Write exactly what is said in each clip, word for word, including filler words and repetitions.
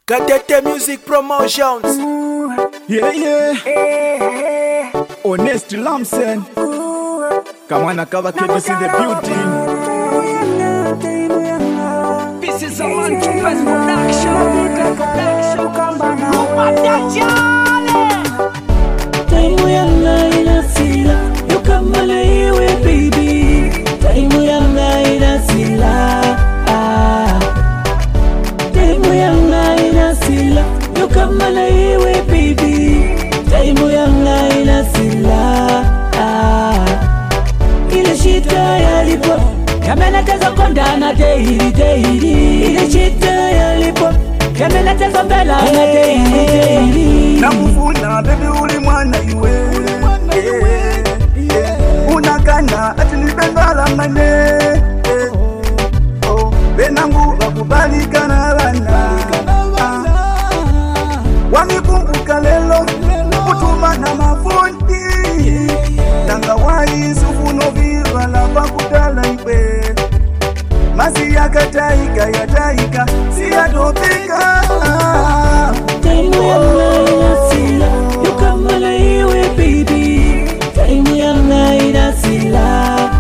Katete Music Promotions. Yeah, yeah. Honest Lamson. Kamwana Kava Kebis in the building. This is a man to best production. Time we are lying a sila, you come away, baby. Time we are lying a sila. Time we are lying a sila, you come away, baby. Time we are lying a sila. Ile shita yalipo, yameneteza kondana daily daily. Ile shita yalipo, yameneteza mbela na daily daily. Namufuna baby uli mwana iwe, yeah, yeah. Unakana ati nibengala mane, yeah. Oh, benangu wakubalika na bana, wanikumbuka lelo kutuma na mafundi. Tanga wai sufuno virwa la bakudala iwe, masi yakataika yataika siyatopika. Time we are lying a sila, you come away, baby. Time we are lying a sila.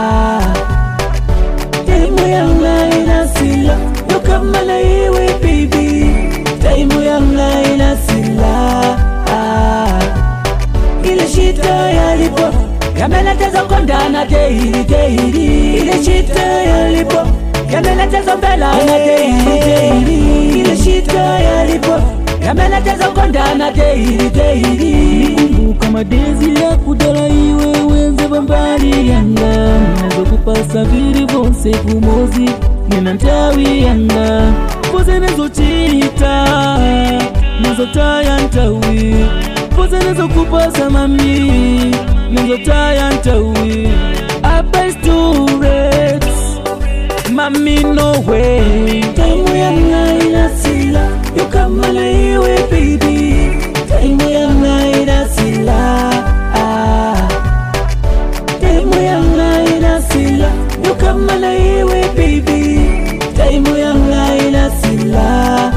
Time we are lying a sila, you come away, baby. Time we are lying a sila. Ile shita yalipo, yameneteza kondana daily daily. Ile shita yalipo, yameneteza mbela na daily daily. Ile shita yalipo, yameneteza kondana daily daily. Kumbuka madezi ya kudala iwe wenze bambari yanga. Nazo kupasa viri vonse kumozi nina ntawi yanga. Poze nezo chita, nezo taya ntawi. Poze nezo kupasa mami, nezo taya ntawi. Abba students, mami no way. Time we are lying a sila, you come away, baby. Time we are lying a sila. Time we are lying a sila, you come away, baby. Time we are lying a sila.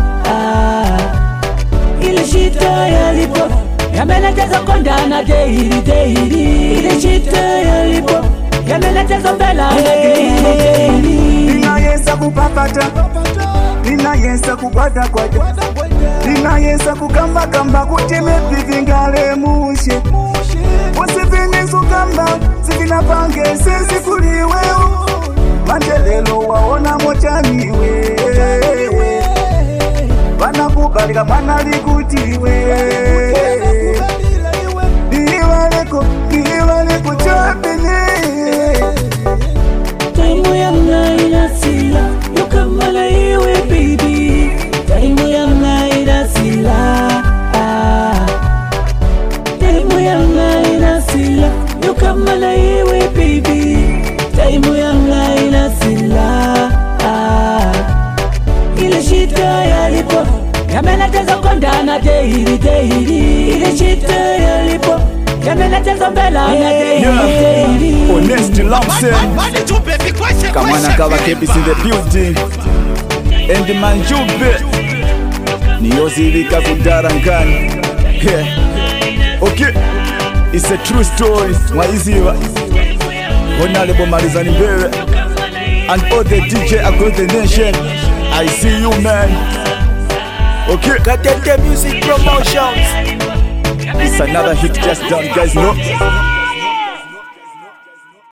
Ile shita yalipo, yameneteza kondana daily daily. Ile shita yalipo, yameneteza mbela na daily daily. Nina yesa kupapata, nina yesa kukwata kwata, nina yesa kukamba kamba kutime vivingale mushe. Usipini sukamba, sivina pange sisi kuliweo. Mandelelo waona mochaniwe, wanakubalika mwana likutiwe. Niwaleko, niwaleko chapenye. Time we are lying a sila, you come away, baby. Time we are lying a sila. Time we are lying a sila, you come away, baby. Time we are lying a sila. Ile shita yalipo, yameneteza kondana daily daily. Ile shita yalipo, yameneteza mbela na daily daily. Honest Lamson. Kamwana Kava Kebis in the building. And the man Jube Niyozilika kudarangani. Yeah. Okay. It's a true story. Mwaiziwa Honorable Marizani Mbere and all the D J across the nation. I see you, man. Okay. Katete Music Promotions. It's another hit just done, guys. No.